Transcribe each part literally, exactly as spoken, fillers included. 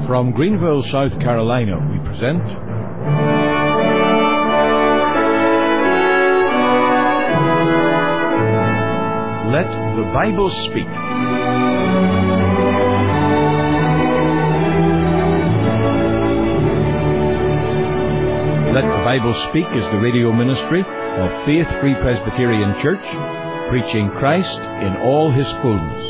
From Greenville, South Carolina, we present Let the Bible Speak. Let the Bible Speak is the radio ministry of Faith Free Presbyterian Church, preaching Christ in all His fullness.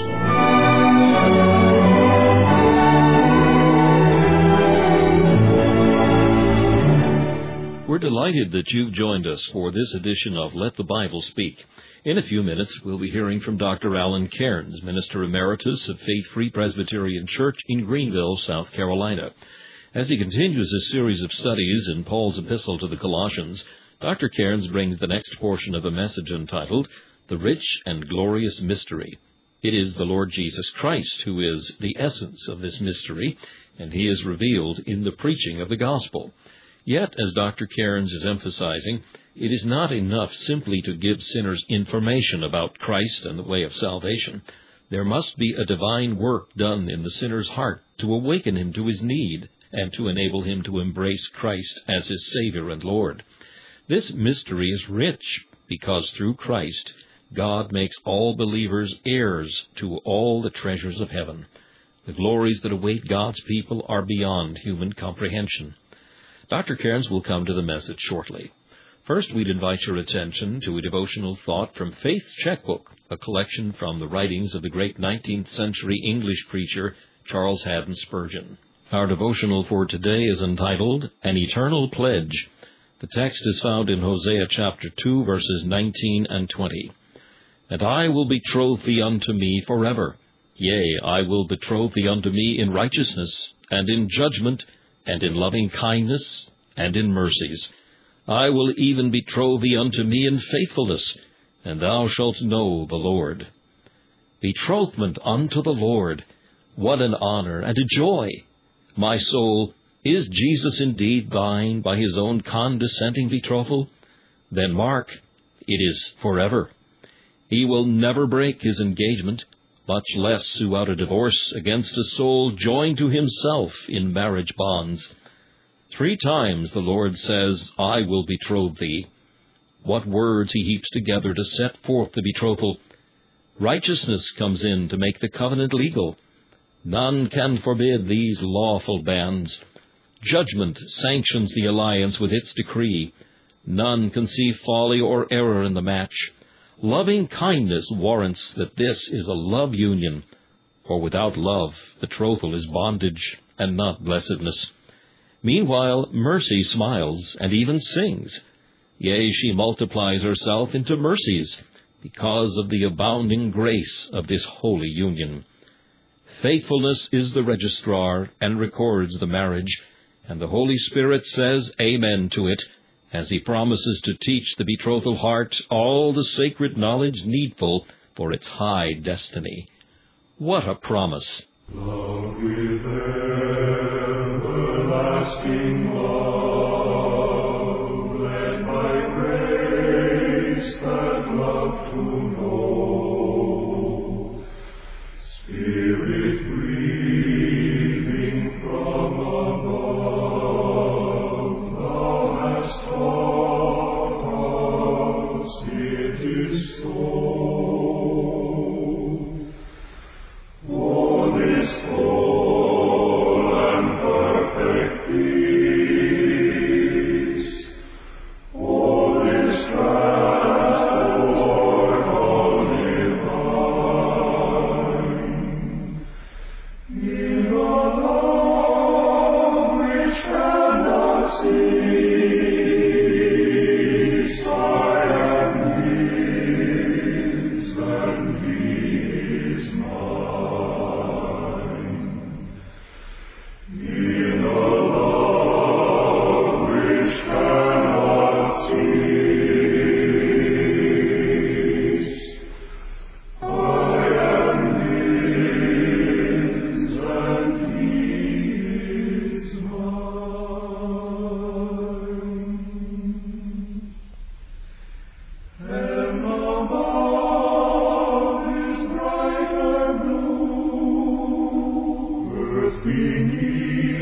We're delighted that you've joined us for this edition of Let the Bible Speak. In a few minutes, we'll be hearing from Doctor Alan Cairns, Minister Emeritus of Faith Free Presbyterian Church in Greenville, South Carolina. As he continues his series of studies in Paul's epistle to the Colossians, Doctor Cairns brings the next portion of a message entitled, The Rich and Glorious Mystery. It is the Lord Jesus Christ who is the essence of this mystery, and He is revealed in the preaching of the gospel. Yet, as Doctor Cairns is emphasizing, it is not enough simply to give sinners information about Christ and the way of salvation. There must be a divine work done in the sinner's heart to awaken him to his need and to enable him to embrace Christ as his Savior and Lord. This mystery is rich because through Christ, God makes all believers heirs to all the treasures of heaven. The glories that await God's people are beyond human comprehension. Doctor Cairns will come to the message shortly. First, we'd invite your attention to a devotional thought from Faith's Checkbook, a collection from the writings of the great nineteenth century English preacher Charles Haddon Spurgeon. Our devotional for today is entitled, An Eternal Pledge. The text is found in Hosea chapter two, verses nineteen and twenty. And I will betroth thee unto me forever. Yea, I will betroth thee unto me in righteousness, and in judgment, and in loving kindness, and in mercies. I will even betroth thee unto me in faithfulness, and thou shalt know the Lord. Betrothment unto the Lord, what an honor and a joy! My soul, is Jesus indeed thine by His own condescending betrothal? Then mark, it is forever. He will never break His engagement, much less sue out a divorce against a soul joined to Himself in marriage bonds. Three times the Lord says, I will betroth thee. What words He heaps together to set forth the betrothal. Righteousness comes in to make the covenant legal. None can forbid these lawful bands. Judgment sanctions the alliance with its decree. None can see folly or error in the match. Loving kindness warrants that this is a love union, for without love, betrothal is bondage and not blessedness. Meanwhile, mercy smiles and even sings. Yea, she multiplies herself into mercies because of the abounding grace of this holy union. Faithfulness is the registrar and records the marriage, and the Holy Spirit says amen to it, as He promises to teach the betrothal heart all the sacred knowledge needful for its high destiny. What a promise! Love with everlasting love, led by grace that love to know. Spirit breathing from above, Thou hast taught us it is so. Oh, this full and perfect peace, oh, this transport all divine, in a love which cannot cease, I am His and He is mine. In a love which cannot cease, I am His and He is mine. And above is brighter blue, earth beneath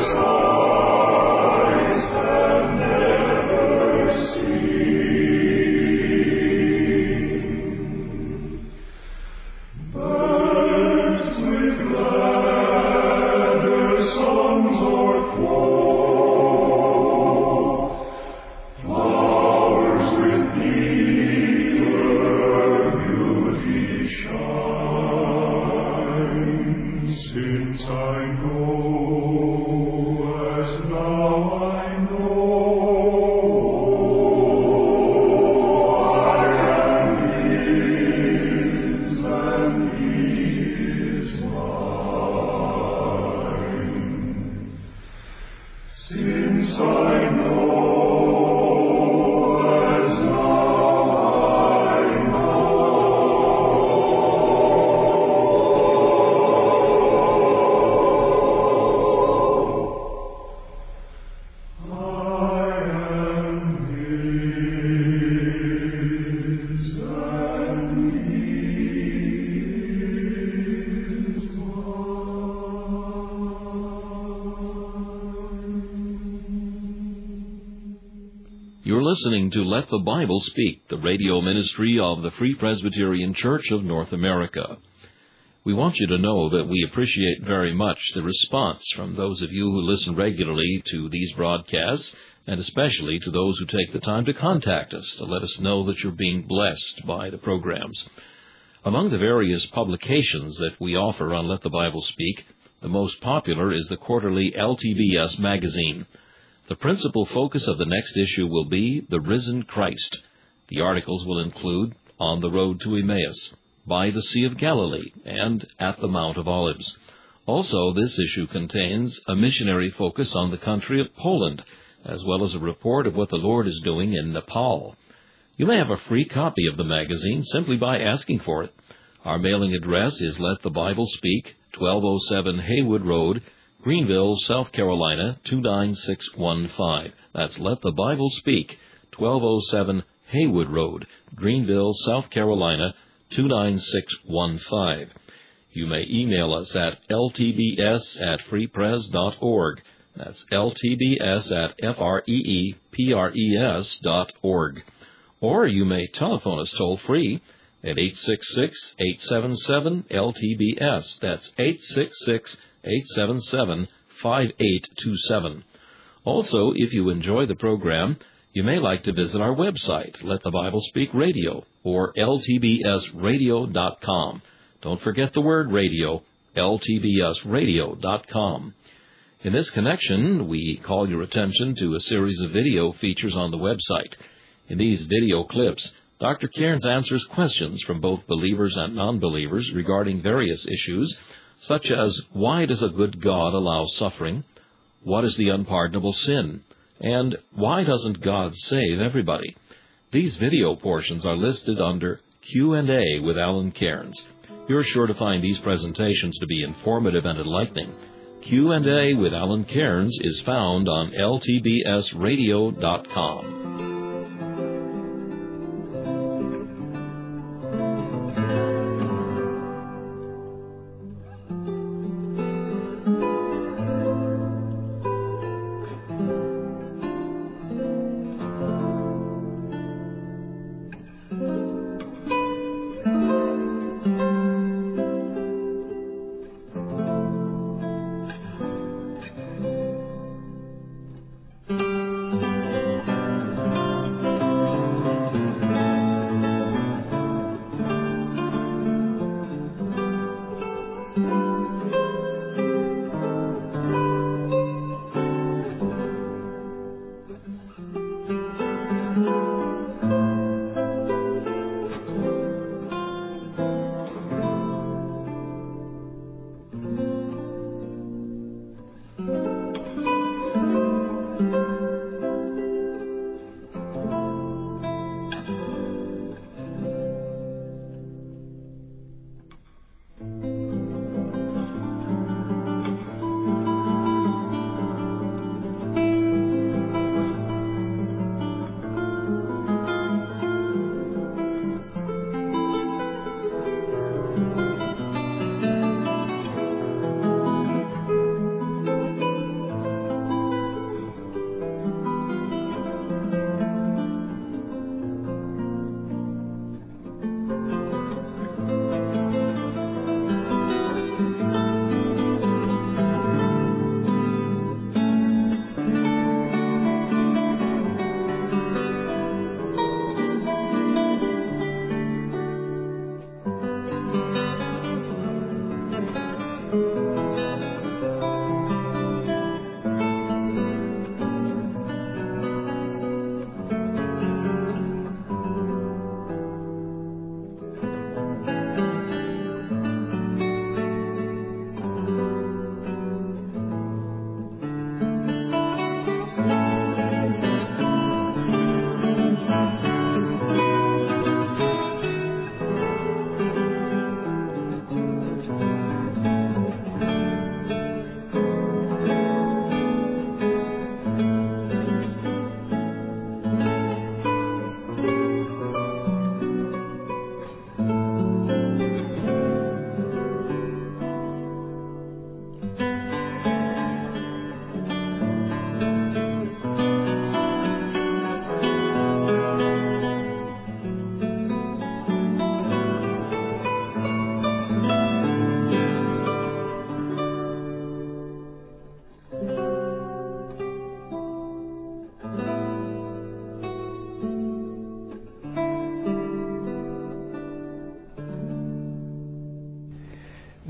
You're listening to Let the Bible Speak, the radio ministry of the Free Presbyterian Church of North America. We want you to know that we appreciate very much the response from those of you who listen regularly to these broadcasts, and especially to those who take the time to contact us to let us know that you're being blessed by the programs. Among the various publications that we offer on Let the Bible Speak, the most popular is the quarterly L T B S magazine. The principal focus of the next issue will be the risen Christ. The articles will include On the Road to Emmaus, By the Sea of Galilee, and At the Mount of Olives. Also, this issue contains a missionary focus on the country of Poland, as well as a report of what the Lord is doing in Nepal. You may have a free copy of the magazine simply by asking for it. Our mailing address is Let the Bible Speak, twelve oh seven Haywood Road, Greenville, South Carolina, two nine six one five. That's Let the Bible Speak, twelve oh seven Haywood Road, Greenville, South Carolina, two nine six one five. You may email us at l t b s at free pres dot org. That's l t b s at f r e e p r e s dot org. Or you may telephone us toll-free at eight six six, eight seven seven, L T B S. That's eight six six, eight seven seven, five eight two seven. Also, if you enjoy the program, you may like to visit our website, Let the Bible Speak Radio, or l t b s radio dot com. Don't forget the word radio, l t b s radio dot com. In this connection, we call your attention to a series of video features on the website. In these video clips, Doctor Cairns answers questions from both believers and non-believers regarding various issues, such as why does a good God allow suffering, what is the unpardonable sin, and why doesn't God save everybody? These video portions are listed under Q and A with Alan Cairns. You're sure to find these presentations to be informative and enlightening. Q and A with Alan Cairns is found on l t b s radio dot com.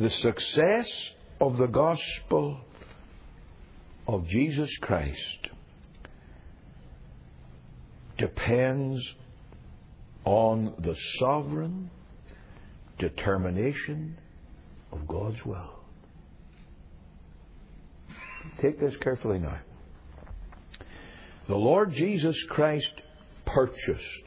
the success of the gospel of Jesus Christ depends on the sovereign determination of God's will. Take this carefully now. The Lord Jesus Christ purchased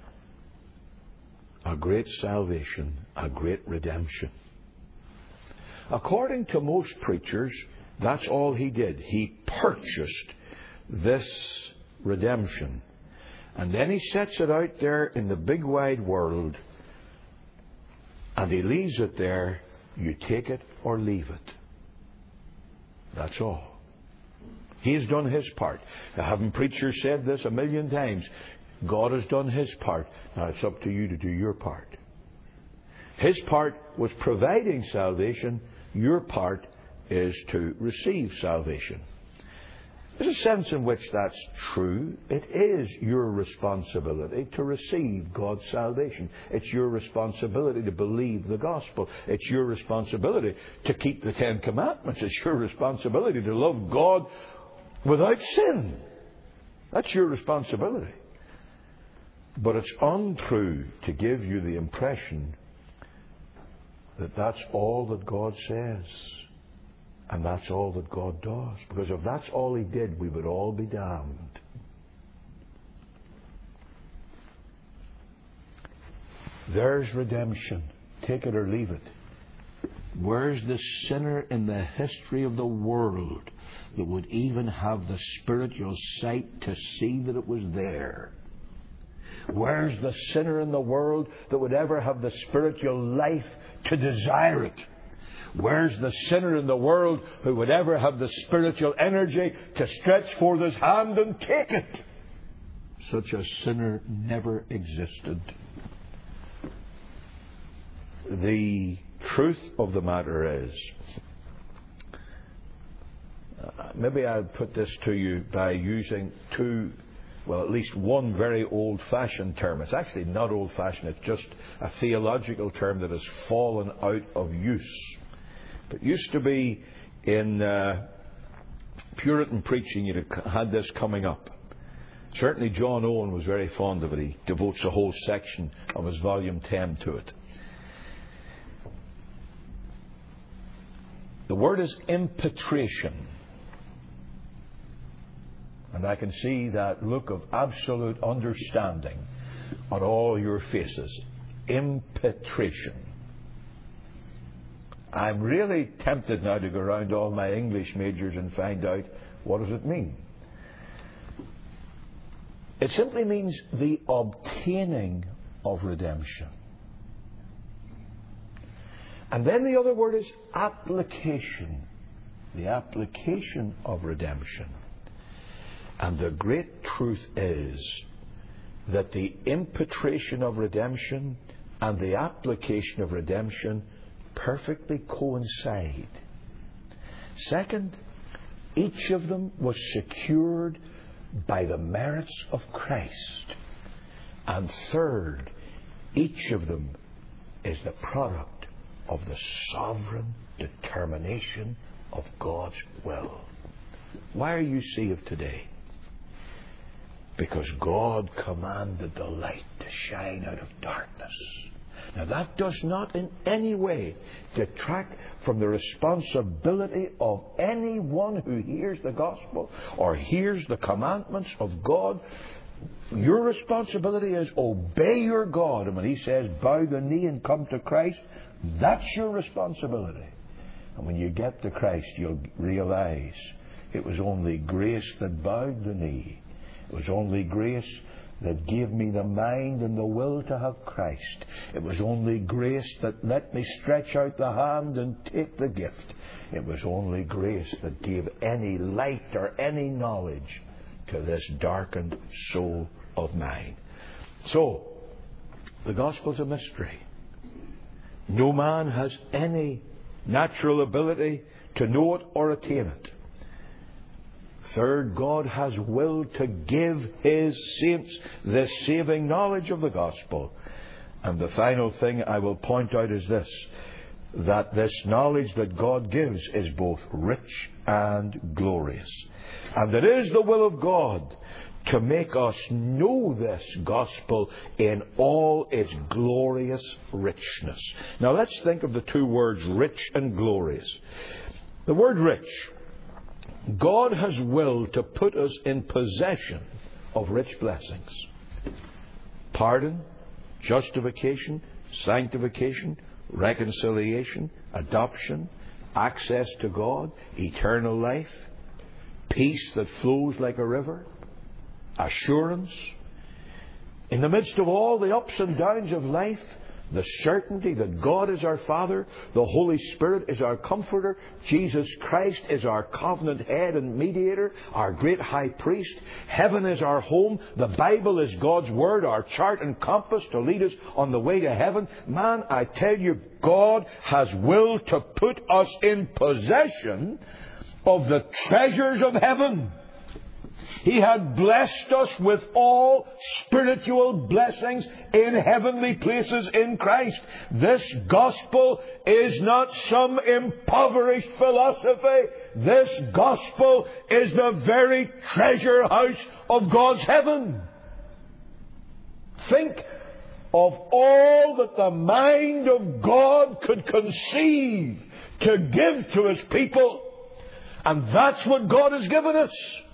a great salvation, a great redemption. According to most preachers, that's all He did. He purchased this redemption. And then He sets it out there in the big wide world, and He leaves it there. You take it or leave it. That's all. He has done His part. Now, haven't preachers said this a million times? God has done His part. Now it's up to you to do your part. His part was providing salvation. Your part is to receive salvation. There's a sense in which that's true. It is your responsibility to receive God's salvation. It's your responsibility to believe the gospel. It's your responsibility to keep the Ten Commandments. It's your responsibility to love God without sin. That's your responsibility. But it's untrue to give you the impression that that's all that God says. And that's all that God does. Because if that's all He did, we would all be damned. There's redemption. Take it or leave it. Where's the sinner in the history of the world that would even have the spiritual sight to see that it was there? Where's the sinner in the world that would ever have the spiritual life to desire it? Where's the sinner in the world who would ever have the spiritual energy to stretch forth his hand and take it? Such a sinner never existed. The truth of the matter is, uh, maybe I'll put this to you by using two, well, at least one very old-fashioned term. It's actually not old-fashioned, it's just a theological term that has fallen out of use. It used to be in uh, Puritan preaching, you had this coming up. Certainly John Owen was very fond of it. He devotes a whole section of his volume ten to it. The word is impetration. And I can see that look of absolute understanding on all your faces. Impetration. I'm really tempted now to go around all my English majors and find out what does it mean. It simply means the obtaining of redemption. And then the other word is application. The application of redemption. And the great truth is that the impetration of redemption and the application of redemption perfectly coincide. Second, each of them was secured by the merits of Christ. And third, each of them is the product of the sovereign determination of God's will. Why are you saved today? Because God commanded the light to shine out of darkness. Now that does not in any way detract from the responsibility of anyone who hears the gospel or hears the commandments of God. Your responsibility is obey your God. And when He says bow the knee and come to Christ, that's your responsibility. And when you get to Christ, you'll realize it was only grace that bowed the knee. It was only grace that gave me the mind and the will to have Christ. It was only grace that let me stretch out the hand and take the gift. It was only grace that gave any light or any knowledge to this darkened soul of mine. So, the gospel's a mystery. No man has any natural ability to know it or attain it. Third, God has willed to give His saints the saving knowledge of the gospel. And the final thing I will point out is this. that this knowledge that God gives is both rich and glorious. And it is the will of God to make us know this gospel in all its glorious richness. Now let's think of the two words, rich and glorious. The word rich. God has willed to put us in possession of rich blessings. Pardon, justification, sanctification, reconciliation, adoption, access to God, eternal life, peace that flows like a river, assurance. In the midst of all the ups and downs of life, the certainty that God is our Father, the Holy Spirit is our Comforter, Jesus Christ is our covenant head and mediator, our great high priest, heaven is our home, the Bible is God's Word, our chart and compass to lead us on the way to heaven. Man, I tell you, God has willed to put us in possession of the treasures of heaven. He had blessed us with all spiritual blessings in heavenly places in Christ. This gospel is not some impoverished philosophy. This gospel is the very treasure house of God's heaven. Think of all that the mind of God could conceive to give to His people. And that's what God has given us.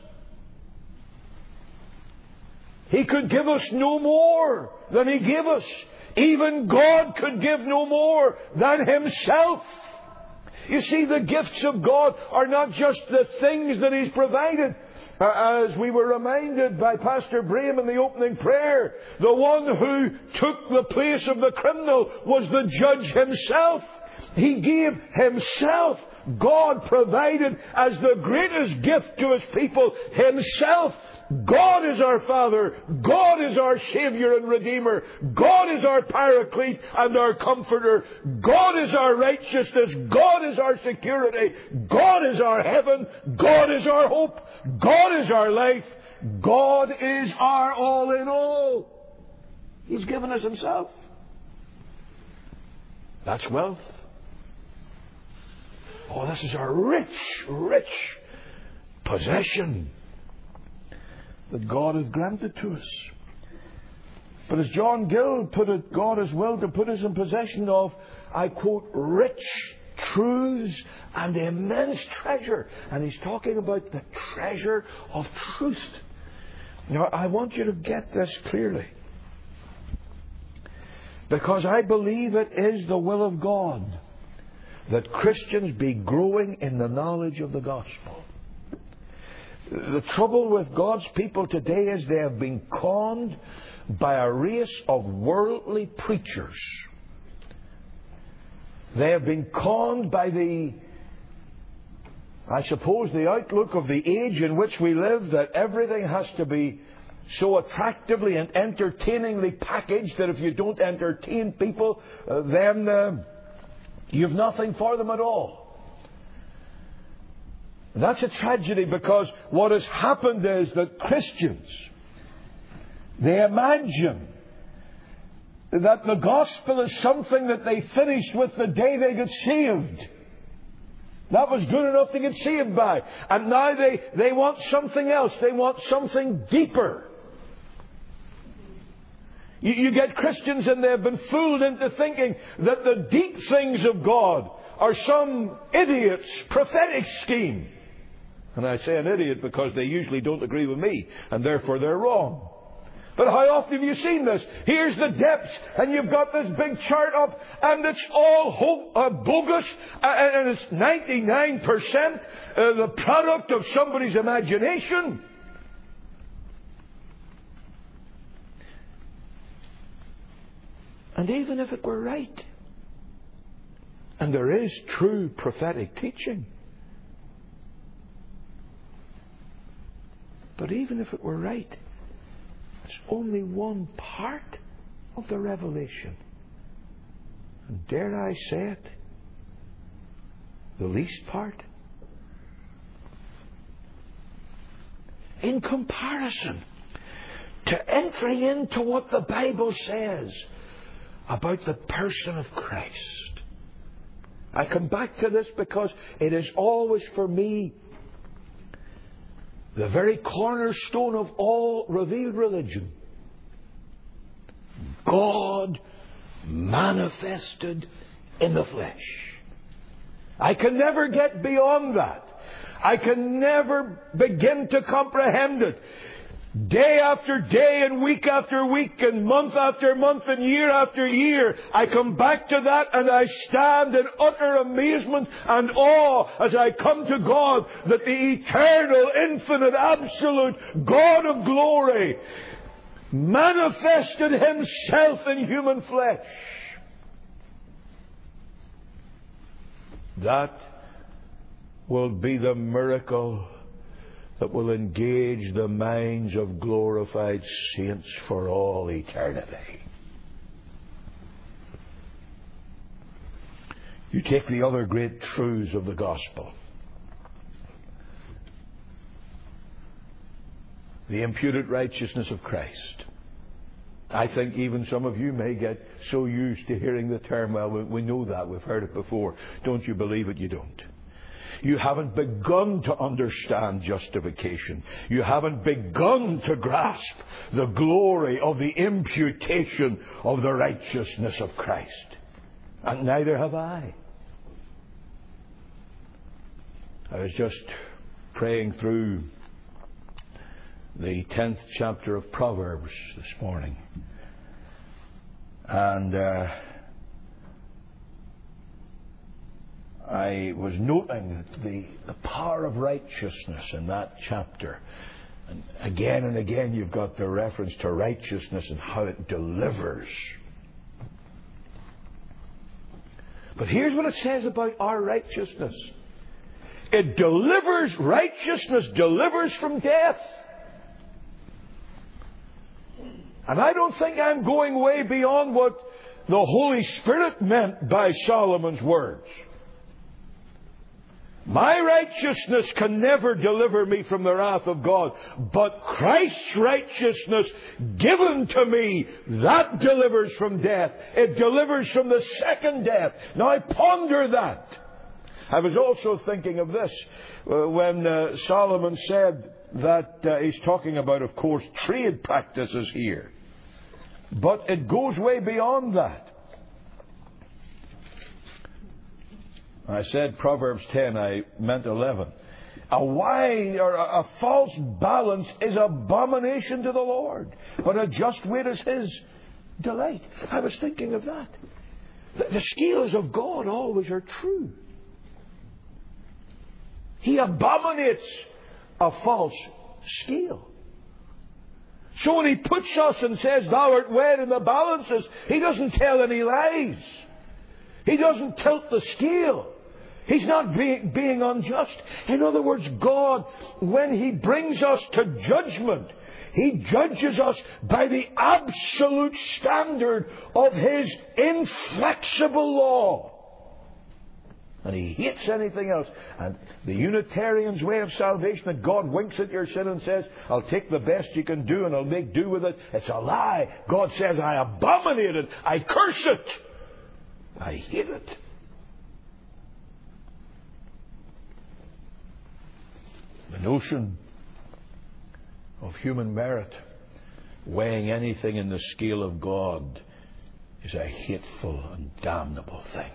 He could give us no more than He gave us. Even God could give no more than Himself. You see, the gifts of God are not just the things that He's provided. Uh, as we were reminded by Pastor Braham in the opening prayer, the one who took the place of the criminal was the judge Himself. He gave Himself. God provided as the greatest gift to His people Himself. God is our Father. God is our Savior and Redeemer. God is our Paraclete and our Comforter. God is our righteousness. God is our security. God is our heaven. God is our hope. God is our life. God is our all in all. He's given us Himself. That's wealth. Oh, this is our rich, rich possession that God has granted to us. But as John Gill put it, God has willed to put us in possession of, I quote, rich truths and immense treasure. And he's talking about the treasure of truth. Now, I want you to get this clearly, because I believe it is the will of God that Christians be growing in the knowledge of the gospel. The trouble with God's people today is they have been conned by a race of worldly preachers. They have been conned by the, I suppose, the outlook of the age in which we live, that everything has to be so attractively and entertainingly packaged that if you don't entertain people, uh, then uh, you've nothing for them at all. That's a tragedy, because what has happened is that Christians, they imagine that the gospel is something that they finished with the day they got saved. That was good enough to get saved by. And now they, they want something else. They want something deeper. You, you get Christians and they've been fooled into thinking that the deep things of God are some idiot's prophetic scheme. And I say an idiot because they usually don't agree with me, and therefore they're wrong. But how often have you seen this? Here's the depths, and you've got this big chart up, and it's all hope, uh, bogus, uh, and it's ninety-nine percent uh, the product of somebody's imagination. And even if it were right, and there is true prophetic teaching, but even if it were right, it's only one part of the revelation. And dare I say it, the least part. In comparison to entering into what the Bible says about the person of Christ. I come back to this because it is always for me the very cornerstone of all revealed religion. God manifested in the flesh. I can never get beyond that. I can never begin to comprehend it. Day after day and week after week and month after month and year after year, I come back to that and I stand in utter amazement and awe as I come to God that the eternal, infinite, absolute God of glory manifested Himself in human flesh. That will be the miracle that will engage the minds of glorified saints for all eternity. You take the other great truths of the gospel. The imputed righteousness of Christ. I think even some of you may get so used to hearing the term, well, we know that, we've heard it before. Don't you believe it? You don't. You haven't begun to understand justification. You haven't begun to grasp the glory of the imputation of the righteousness of Christ. And neither have I. I was just praying through the tenth chapter of Proverbs this morning. And uh, I was noting the, the power of righteousness in that chapter. And again and again you've got the reference to righteousness and how it delivers. But here's what it says about our righteousness. It delivers, righteousness delivers from death. And I don't think I'm going way beyond what the Holy Spirit meant by Solomon's words. My righteousness can never deliver me from the wrath of God, but Christ's righteousness given to me, that delivers from death. It delivers from the second death. Now I ponder that. I was also thinking of this uh, when uh, Solomon said that uh, he's talking about, of course, trade practices here. But it goes way beyond that. I said Proverbs ten, I meant eleven. A wide or a, a false balance is abomination to the Lord, but a just weight is His delight. I was thinking of that. The, the scales of God always are true. He abominates a false scale. So when He puts us and says, thou art weighed in the balances, He doesn't tell any lies. He doesn't tilt the scale. He's not being, being unjust. In other words, God, when He brings us to judgment, He judges us by the absolute standard of His inflexible law. And He hates anything else. And the Unitarian's way of salvation, that God winks at your sin and says, I'll take the best you can do and I'll make do with it. It's a lie. God says, I abominate it. I curse it. I hate it. The notion of human merit weighing anything in the scale of God is a hateful and damnable thing.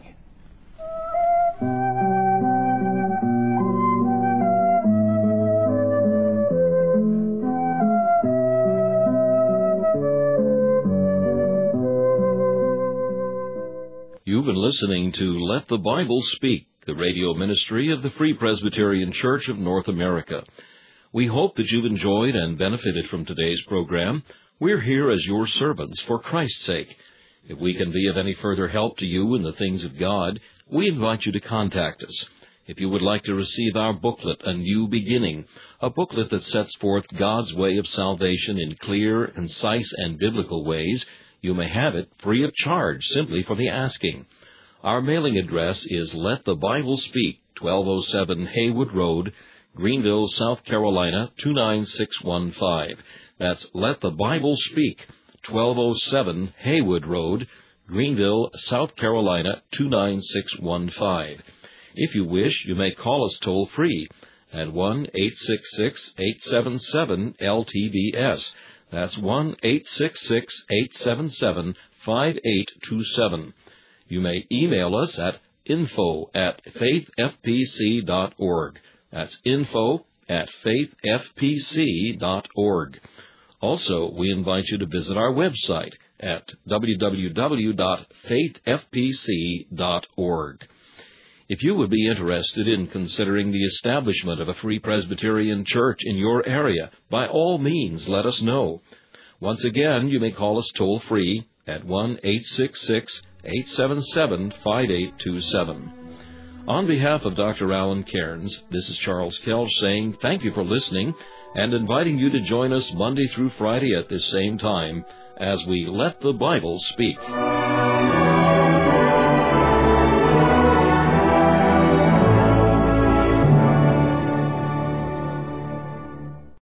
You've been listening to Let the Bible Speak, the radio ministry of the Free Presbyterian Church of North America. We hope that you've enjoyed and benefited from today's program. We're here as your servants for Christ's sake. If we can be of any further help to you in the things of God, we invite you to contact us. If you would like to receive our booklet, A New Beginning, a booklet that sets forth God's way of salvation in clear, concise, and biblical ways, you may have it free of charge simply for the asking. Our mailing address is Let the Bible Speak, twelve oh seven Haywood Road, Greenville, South Carolina, two nine six one five. That's Let the Bible Speak, twelve oh seven Haywood Road, Greenville, South Carolina, two nine six one five. If you wish, you may call us toll-free at one eight six six, eight seven seven, L T B S. That's one eight six six, eight seven seven, five eight two seven. You may email us at info at faith f p c dot org. That's info at faith f p c dot org. Also, we invite you to visit our website at w w w dot faith f p c dot org. If you would be interested in considering the establishment of a Free Presbyterian Church in your area, by all means let us know. Once again, you may call us toll-free at one eight six six, eight seven seven, five eight two seven. On behalf of Doctor Alan Cairns, this is Charles Kelch saying thank you for listening and inviting you to join us Monday through Friday at this same time as we let the Bible speak.